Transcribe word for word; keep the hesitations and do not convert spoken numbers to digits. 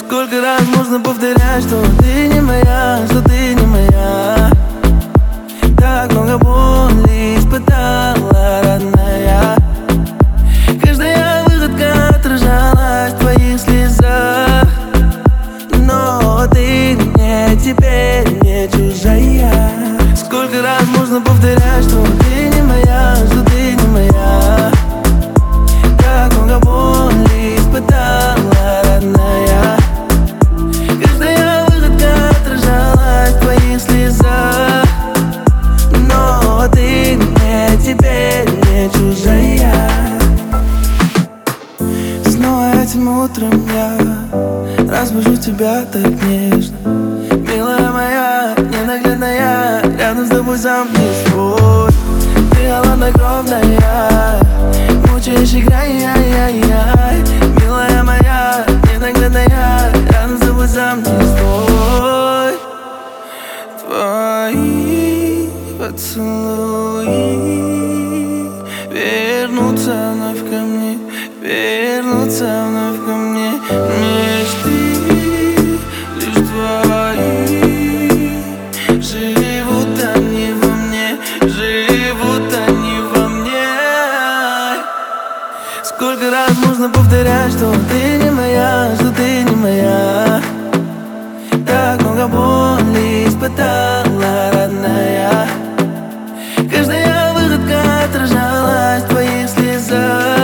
Сколько раз можно повторять, что ты не моя, что ты не моя. Так много боли испытала, родная. Каждая выходка отражалась в твоих слезах. Но ты мне теперь не чужая. Сколько раз можно повторять, что ты не моя, что ты не моя. Так много боли испытала, родная. Каждая выходка отражалась в твоих слезах. Но ты мне теперь не чужая. Снова этим утром я разбужу тебя так нежно. Милая моя, ненаглядная, рядом с тобой сам не свой. Ты холоднокровная, мучаешь, играй, яй, яй, яй. Милая моя, ненаглядная, рядом с тобой сам не свой. Твои поцелуи вернутся вновь ко мне, вернутся вновь ко мне. Мечты лишь твои, живут они во мне, живут они во мне. Сколько раз можно повторять, что ты не моя, что ты не моя. Так много боли испытала, родная. Каждая выходка отражалась в твоих слезах.